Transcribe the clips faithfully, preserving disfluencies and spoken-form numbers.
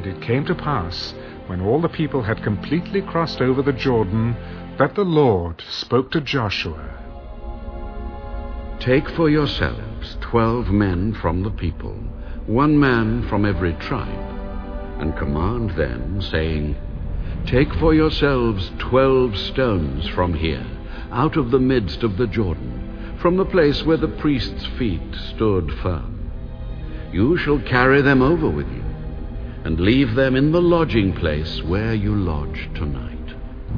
it came to pass, when all the people had completely crossed over the Jordan, that the Lord spoke to Joshua. Take for yourselves twelve men from the people, one man from every tribe, and command them, saying, Take for yourselves twelve stones from here, out of the midst of the Jordan, from the place where the priest's feet stood firm. You shall carry them over with you, and leave them in the lodging place where you lodge tonight.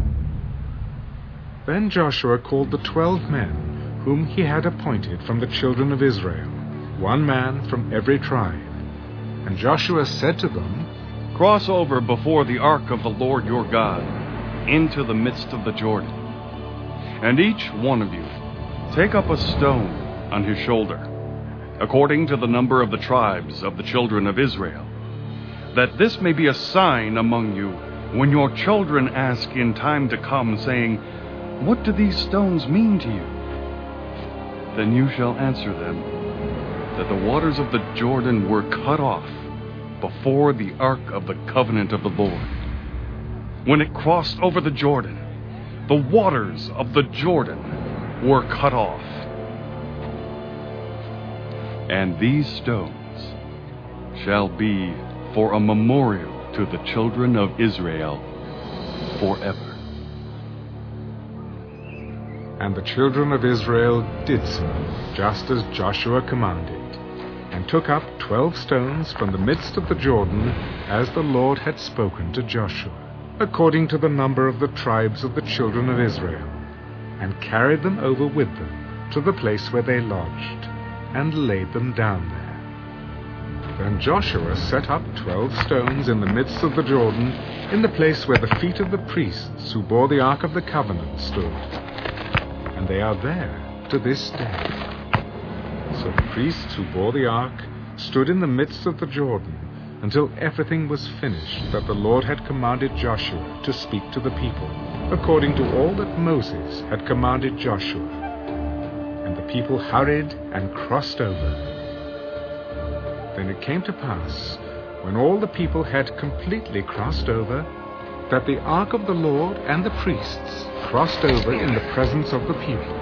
Then Joshua called the twelve men whom he had appointed from the children of Israel, one man from every tribe. And Joshua said to them, Cross over before the ark of the Lord your God into the midst of the Jordan, and each one of you take up a stone on his shoulder, according to the number of the tribes of the children of Israel, that this may be a sign among you when your children ask in time to come, saying, What do these stones mean to you? Then you shall answer them that the waters of the Jordan were cut off before the ark of the covenant of the Lord. When it crossed over the Jordan, the waters of the Jordan were cut off. And these stones shall be for a memorial to the children of Israel forever. And the children of Israel did so, just as Joshua commanded, and took up twelve stones from the midst of the Jordan, as the Lord had spoken to Joshua, according to the number of the tribes of the children of Israel, and carried them over with them to the place where they lodged, and laid them down there. Then Joshua set up twelve stones in the midst of the Jordan, in the place where the feet of the priests who bore the ark of the covenant stood. And they are there to this day. So the priests who bore the ark stood in the midst of the Jordan until everything was finished that the Lord had commanded Joshua to speak to the people, according to all that Moses had commanded Joshua. And the people hurried and crossed over. Then it came to pass, when all the people had completely crossed over, that the ark of the Lord and the priests crossed over in the presence of the people.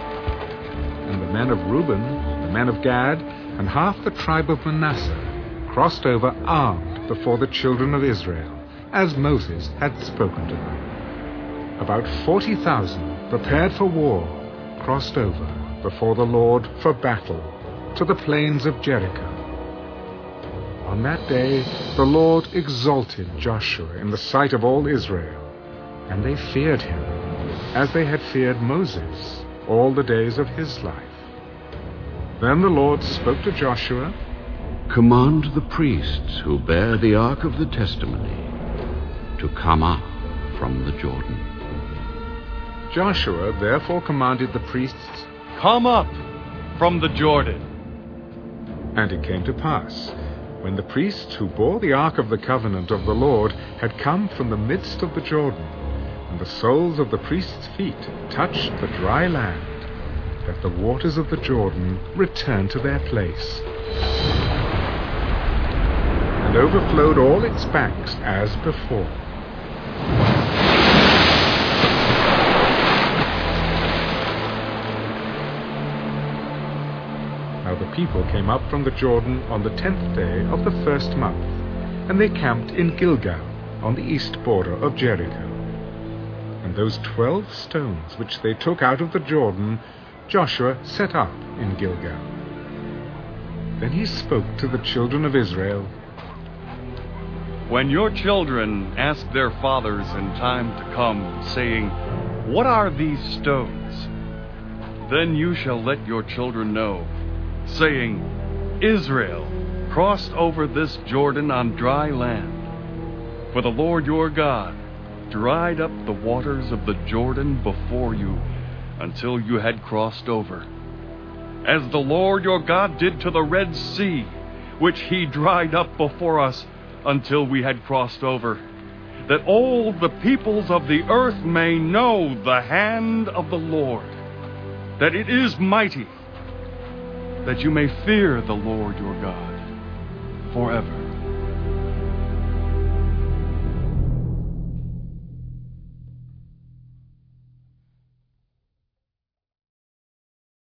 And the men of Reuben, the men of Gad, and half the tribe of Manasseh crossed over armed before the children of Israel, as Moses had spoken to them. About forty thousand, prepared for war, crossed over before the Lord for battle to the plains of Jericho. On that day the Lord exalted Joshua in the sight of all Israel, and they feared him, as they had feared Moses all the days of his life. Then the Lord spoke to Joshua, Command the priests who bear the ark of the testimony to come up from the Jordan. Joshua therefore commanded the priests, Come up from the Jordan. And it came to pass, when the priests who bore the ark of the covenant of the Lord had come from the midst of the Jordan, and the soles of the priests' feet touched the dry land, that the waters of the Jordan returned to their place, and overflowed all its banks as before. Now the people came up from the Jordan on the tenth day of the first month, and they camped in Gilgal, on the east border of Jericho. And those twelve stones which they took out of the Jordan, Joshua set up in Gilgal. Then he spoke to the children of Israel, When your children ask their fathers in time to come, saying, What are these stones? Then you shall let your children know, saying, Israel crossed over this Jordan on dry land. For the Lord your God dried up the waters of the Jordan before you until you had crossed over, as the Lord your God did to the Red Sea, which he dried up before us until we had crossed over, that all the peoples of the earth may know the hand of the Lord, that it is mighty, that you may fear the Lord your God forever.